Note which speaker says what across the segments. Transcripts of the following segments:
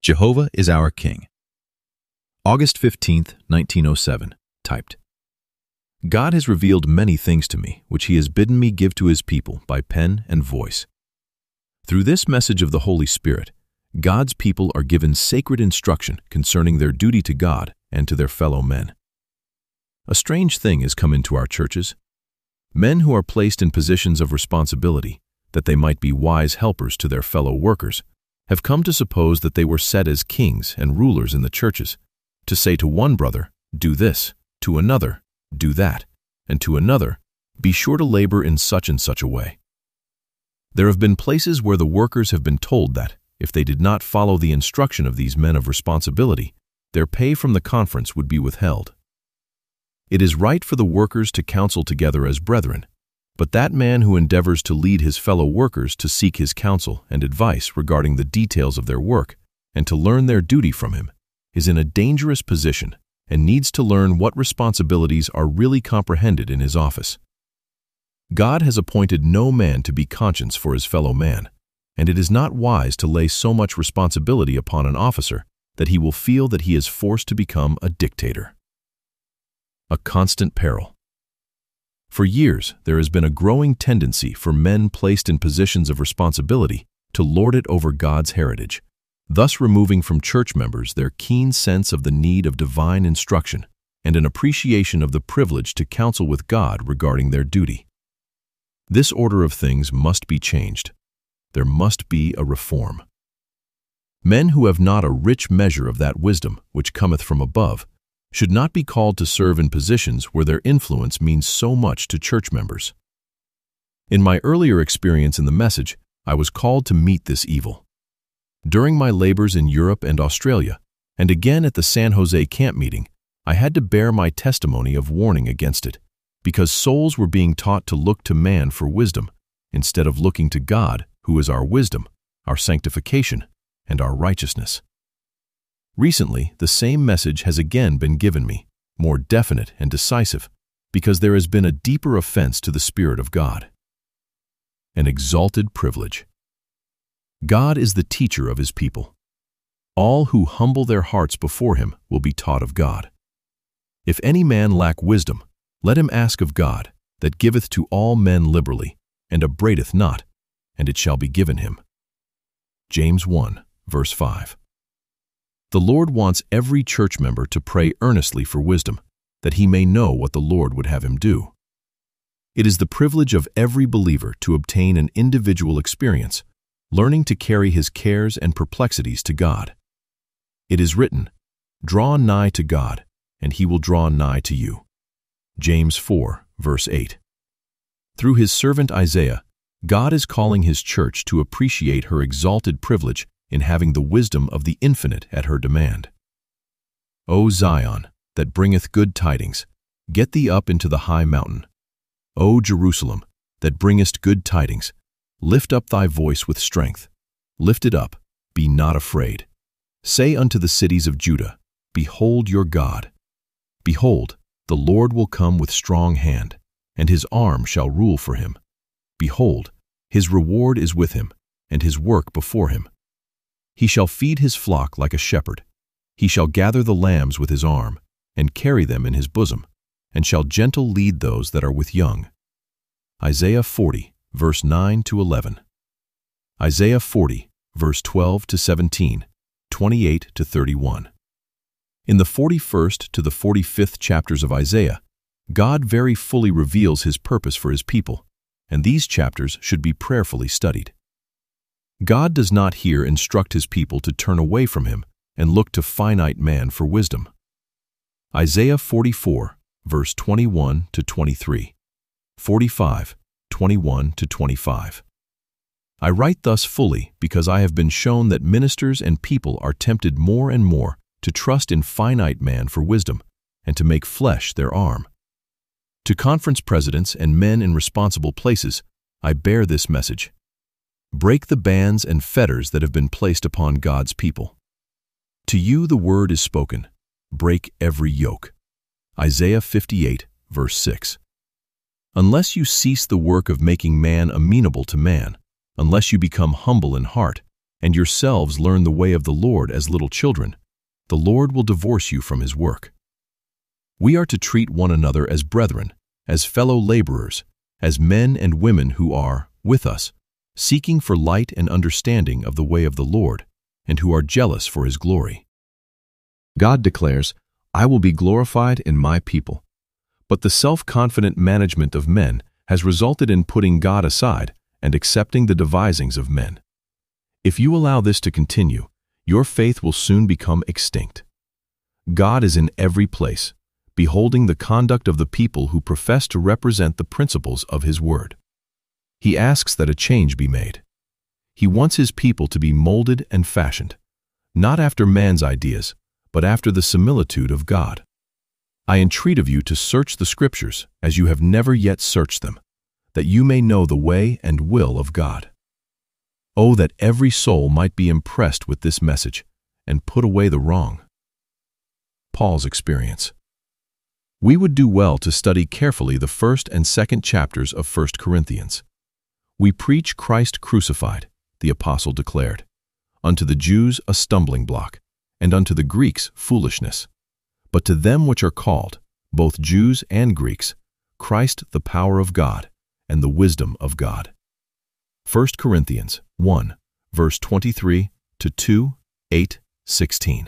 Speaker 1: Jehovah is our King. August 15th, 1907, typed. God has revealed many things to me, which he has bidden me give to his people by pen and voice. Through this message of the Holy Spirit, God's people are given sacred instruction concerning their duty to God and to their fellow men. A strange thing has come into our churches. Men who are placed in positions of responsibility, that they might be wise helpers to their fellow workers, have come to suppose that they were set as kings and rulers in the churches, to say to one brother, do this, to another, do that, and to another, be sure to labor in such and such a way. There have been places where the workers have been told that, if they did not follow the instruction of these men of responsibility, their pay from the conference would be withheld. It is right for the workers to counsel together as brethren, but that man who endeavors to lead his fellow workers to seek his counsel and advice regarding the details of their work and to learn their duty from him is in a dangerous position and needs to learn what responsibilities are really comprehended in his office. God has appointed no man to be conscience for his fellow man, and it is not wise to lay so much responsibility upon an officer that he will feel that he is forced to become a dictator. A constant peril. For years, there has been a growing tendency for men placed in positions of responsibility to lord it over God's heritage, thus removing from church members their keen sense of the need of divine instruction and an appreciation of the privilege to counsel with God regarding their duty. This order of things must be changed. There must be a reform. Men who have not a rich measure of that wisdom which cometh from above should not be called to serve in positions where their influence means so much to church members. In my earlier experience in the message, I was called to meet this evil. During my labors in Europe and Australia, and again at the San Jose camp meeting, I had to bear my testimony of warning against it, because souls were being taught to look to man for wisdom, instead of looking to God, who is our wisdom, our sanctification, and our righteousness. Recently, the same message has again been given me, more definite and decisive, because there has been a deeper offense to the Spirit of God. An exalted privilege. God is the teacher of his people. All who humble their hearts before him will be taught of God. If any man lack wisdom, let him ask of God, that giveth to all men liberally, and upbraideth not, and it shall be given him. James 1, verse 5. The Lord wants every church member to pray earnestly for wisdom, that he may know what the Lord would have him do. It is the privilege of every believer to obtain an individual experience, learning to carry his cares and perplexities to God. It is written, "Draw nigh to God, and he will draw nigh to you." James 4, verse 8. Through his servant Isaiah, God is calling his church to appreciate her exalted privilege in having the wisdom of the infinite at her demand. O Zion, that bringeth good tidings, get thee up into the high mountain. O Jerusalem, that bringest good tidings, lift up thy voice with strength. Lift it up, be not afraid. Say unto the cities of Judah, Behold your God. Behold, the Lord will come with strong hand, and his arm shall rule for him. Behold, his reward is with him, and his work before him. He shall feed his flock like a shepherd. He shall gather the lambs with his arm, and carry them in his bosom, and shall gentle lead those that are with young. Isaiah 40, verse 9 to 11. Isaiah 40, verse 12 to 17, 28 to 31. In the 41st to the 45th chapters of Isaiah, God very fully reveals his purpose for his people, and these chapters should be prayerfully studied. God does not here instruct his people to turn away from him and look to finite man for wisdom. Isaiah 44, verse 21 to 23, 45, 21 to 25. I write thus fully because I have been shown that ministers and people are tempted more and more to trust in finite man for wisdom and to make flesh their arm. To conference presidents and men in responsible places, I bear this message. Break the bands and fetters that have been placed upon God's people. To you the word is spoken. Break every yoke. Isaiah 58, verse 6. Unless you cease the work of making man amenable to man, unless you become humble in heart, and yourselves learn the way of the Lord as little children, the Lord will divorce you from his work. We are to treat one another as brethren, as fellow laborers, as men and women who are, with us, seeking for light and understanding of the way of the Lord, and who are jealous for his glory. God declares, "I will be glorified in my people." But the self-confident management of men has resulted in putting God aside and accepting the devisings of men. If you allow this to continue, your faith will soon become extinct. God is in every place, beholding the conduct of the people who profess to represent the principles of his word. He asks that a change be made. He wants his people to be molded and fashioned, not after man's ideas, but after the similitude of God. I entreat of you to search the Scriptures as you have never yet searched them, that you may know the way and will of God. Oh, that every soul might be impressed with this message and put away the wrong. Paul's experience. We would do well to study carefully the first and second chapters of 1 Corinthians. We preach Christ crucified, the apostle declared, unto the Jews a stumbling block, and unto the Greeks foolishness. But to them which are called, both Jews and Greeks, Christ the power of God, and the wisdom of God. 1 Corinthians 1, verse 23 to 2, 8, 16.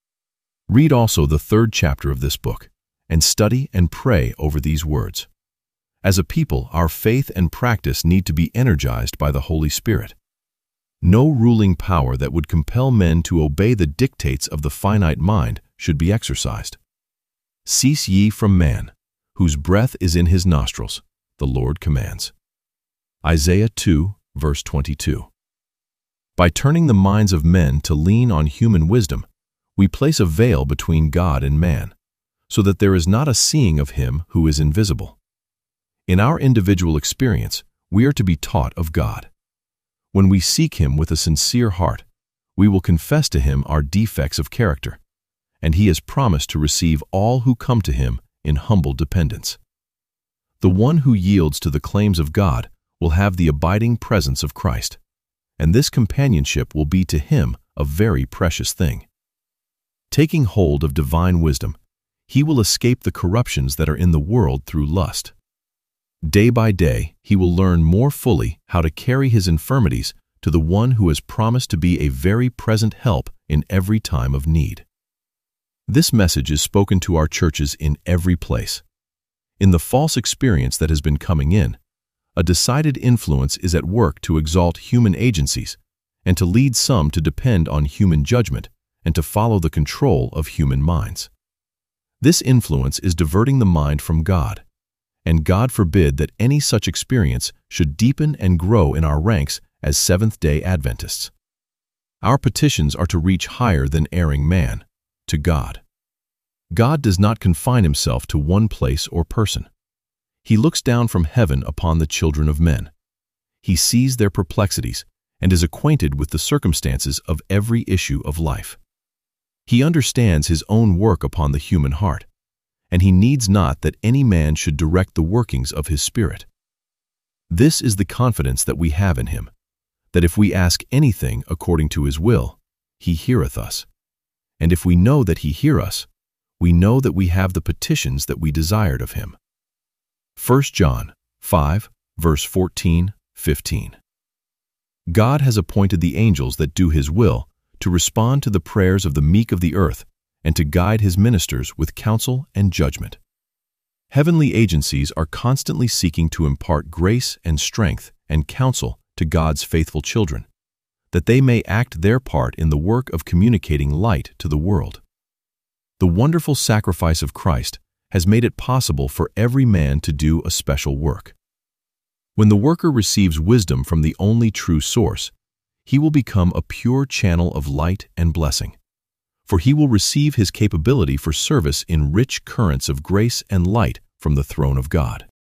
Speaker 1: Read also the third chapter of this book, and study and pray over these words. As a people, our faith and practice need to be energized by the Holy Spirit. No ruling power that would compel men to obey the dictates of the finite mind should be exercised. Cease ye from man, whose breath is in his nostrils, the Lord commands. Isaiah 2, verse 22. By turning the minds of men to lean on human wisdom, we place a veil between God and man, so that there is not a seeing of him who is invisible. In our individual experience, we are to be taught of God. When we seek him with a sincere heart, we will confess to him our defects of character, and he has promised to receive all who come to him in humble dependence. The one who yields to the claims of God will have the abiding presence of Christ, and this companionship will be to him a very precious thing. Taking hold of divine wisdom, he will escape the corruptions that are in the world through lust. Day by day, he will learn more fully how to carry his infirmities to the one who has promised to be a very present help in every time of need. This message is spoken to our churches in every place. In the false experience that has been coming in, a decided influence is at work to exalt human agencies and to lead some to depend on human judgment and to follow the control of human minds. This influence is diverting the mind from God, and God forbid that any such experience should deepen and grow in our ranks as Seventh-day Adventists. Our petitions are to reach higher than erring man, to God. God does not confine himself to one place or person. He looks down from heaven upon the children of men. He sees their perplexities and is acquainted with the circumstances of every issue of life. He understands his own work upon the human heart, and he needs not that any man should direct the workings of his spirit. This is the confidence that we have in him, that if we ask anything according to his will, he heareth us. And if we know that he hear us, we know that we have the petitions that we desired of him. 1 John 5, verse 14, 15. God has appointed the angels that do his will to respond to the prayers of the meek of the earth and to guide his ministers with counsel and judgment. Heavenly agencies are constantly seeking to impart grace and strength and counsel to God's faithful children, that they may act their part in the work of communicating light to the world. The wonderful sacrifice of Christ has made it possible for every man to do a special work. When the worker receives wisdom from the only true source, he will become a pure channel of light and blessing, for he will receive his capability for service in rich currents of grace and light from the throne of God.